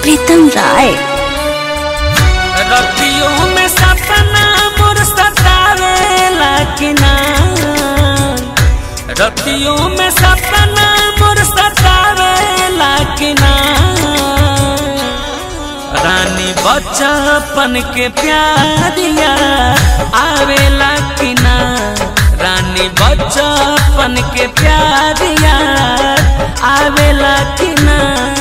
प्रीतम राय। रतियों में सपना मोर सतावेला कि ना, रतियों में सपना मोर सतावेला कि ना। रानी बचपन के प्यारिया आवेला कि ना, रानी बचपन के प्यारिया आवेला कि ना।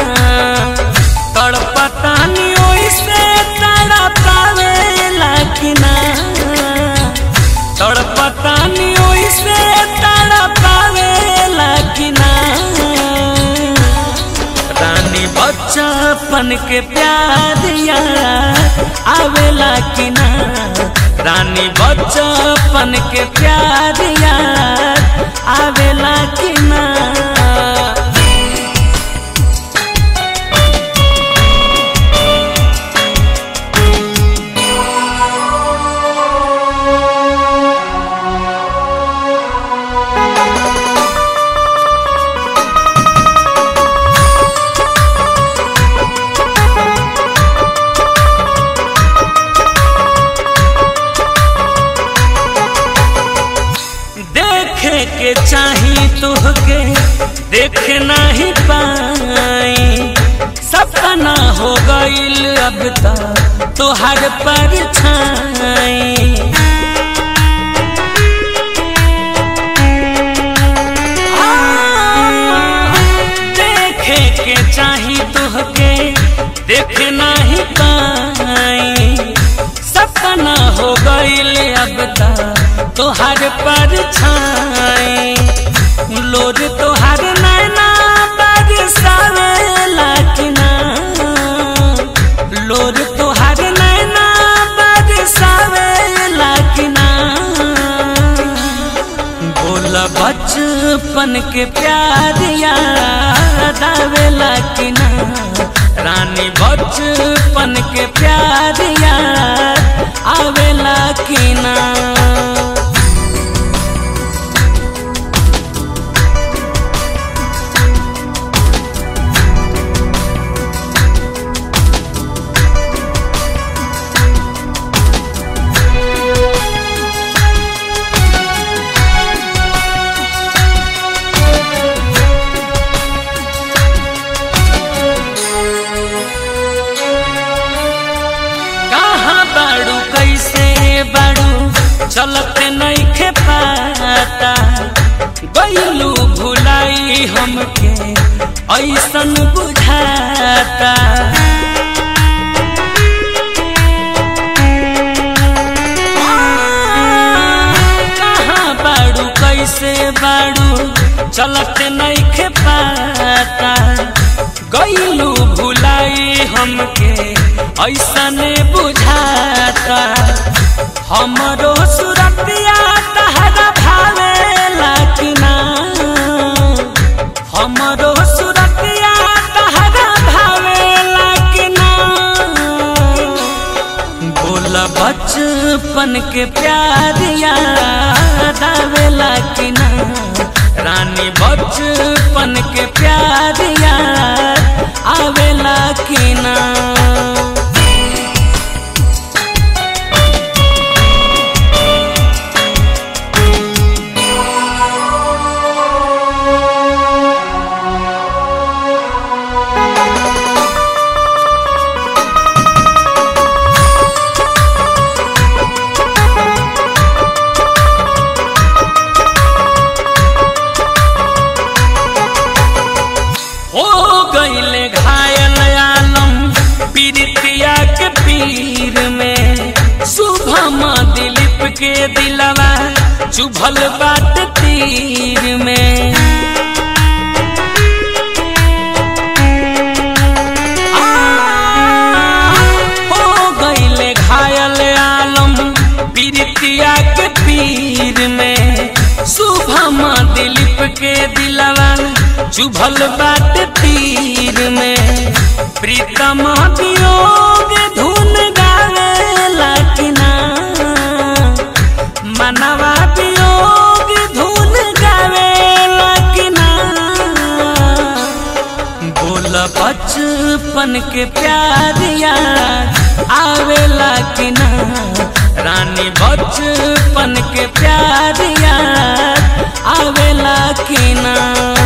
तड़पतानी ओइसे तड़पावेला कि ना, तड़पतानी ओइसे तड़पावेला कि ना। रानी बचपन के प्यारिया आवेला कि ना, रानी बचपन के प्यारिया आवेला कि ना। देखे के चाही तुहके देख नहीं पाई, सपना हो गईल अब तक तुहार परछाई। देखे के चाही तुहके देख नहीं पाई, सपना हो गईल अब तक तोहार परछाई। लोर तोहार नैना बरसावेला कि ना, लोर तोहार नैना बरसावेला कि ना। बोल बचपन के प्यारिया दावेला कि ना, रानी बचपन के प्यारिया आवेला कि ना। चलत नइखे पाता गइलू भुलाई हमके ऐसन बुझाता। कहाँ बाड़ू कैसे बाड़ू चलत नइखे पाता, गइलू भुलाई हमके ऐसन बुझाता। हमरो सुरतिया तहरा भावेला कि ना, हमरो सुरतिया तहरा भावेला कि ना। बोल बचपन के प्यारिया दावेला कि ना, रानी बचपन के प्यारिया आवेला कि ना। घायल आलम पीरितिया के पीर में, शुभम दिलीप के दिलवा चुभल बाट तीर में। हो गईले घायल आलम पीरितिया के पीर में, शुभम दिलीप के दिलवा चुभल बाट तीर में। प्रीतम वियोग धुन गावेला कि ना, मनवा वियोग धुन गावेला कि ना। बोल बचपन के प्यारिया आवेला कि ना रानी बचपन के प्यारिया आवेला कि ना।